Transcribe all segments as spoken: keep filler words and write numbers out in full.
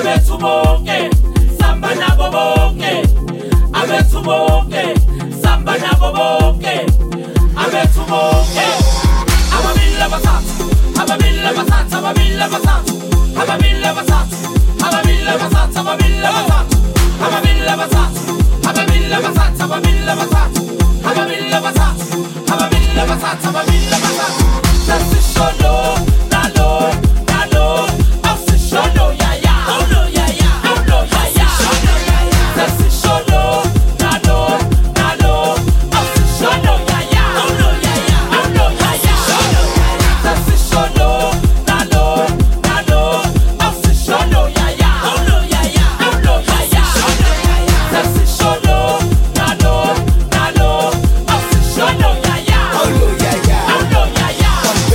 abethu bonke samba nabo bonke abethu bonke samba nabo bonke abethu bonke ababili abathathu ababili abathathu ababili abathathu ababili abathathu ababili abathathu ababili abathathu ababili abathathu ababili abathathu ababili abathathu ababili abathathu ababili abathathu ababili abathathu sasishono nalo nalo asishono ya ya oh no ya ya oh no ya ya sasishono nalo nalo asishono ya ya oh no ya ya oh no ya ya sasishono nalo nalo asishono ya ya oh no ya ya oh no ya ya sasishono nalo nalo asishono ya ya oh no ya ya oh no ya ya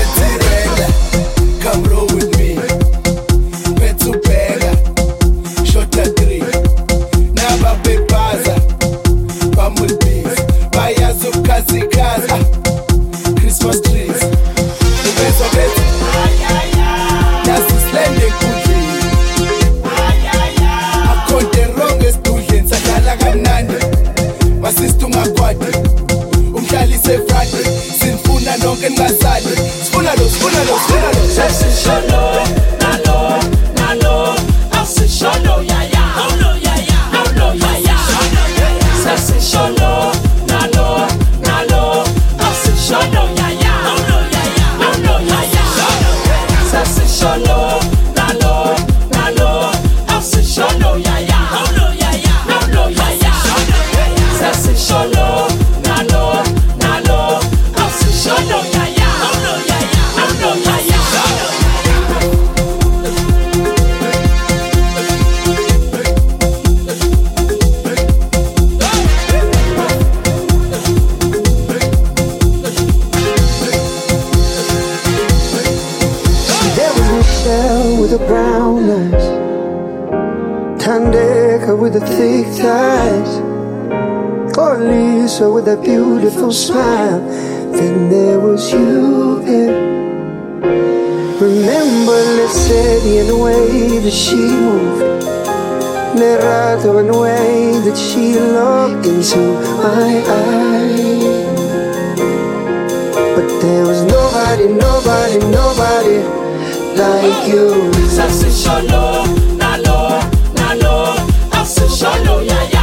come roll with me Bethu Bheka Shota three Naba bebaza Bamulbis Bayazukazikaza Christmas trees Ubezo beti Nasislende kudli Akonde ronges kudli Nsakala kamnandi Masistu ngakwadi Umhlali sefradi Sinfuna nonke ngasali Sifuna lo, sifuna lo, sifuna lo sasishono nalo nalo asishono ya ya oh no ya ya oh no ya ya sasishono nalo nalo asishono ya ya oh no ya ya oh no ya ya sasishono nalo nalo asishono ya ya oh no ya ya oh no ya ya sasishono nalo nalo asishono ya ya oh no ya ya oh no ya ya There was Michelle with the brown eyes, Tandeka with the thick thighs, or Lisa with that beautiful smile. Then there was you there. Remember Lesedi and the way that she moved, Nerato and the way that she looked into my eyes. But there was nobody, nobody, nobody like you. sasishono nalo nalo asishono ya ya